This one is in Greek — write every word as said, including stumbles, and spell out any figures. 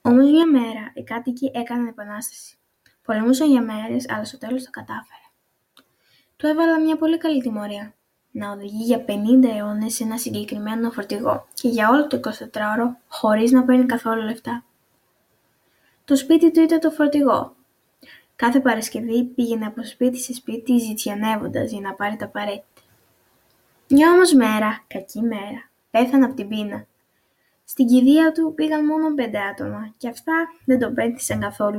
Όμως μια μέρα οι κάτοικοι έκαναν επανάσταση. Πολεμούσαν για μέρες, αλλά στο τέλος το κατάφερε. Του έβαλαν μια πολύ καλή τιμωρία. Να οδηγεί για πενήντα αιώνες σε ένα συγκεκριμένο φορτηγό και για όλο το εικοσιτετράωρο χωρίς να παίρνει καθόλου λεφτά. Το σπίτι του ήταν το φορτηγό. Κάθε Παρασκευή πήγαινε από σπίτι σε σπίτι ζητιανεύοντας για να πάρει τα απαραίτητα. Μια όμως μέρα, κακή μέρα, πέθανε από την πείνα. Στην κηδεία του πήγαν μόνο πέντε άτομα και αυτά δεν τον πένθησαν καθόλου.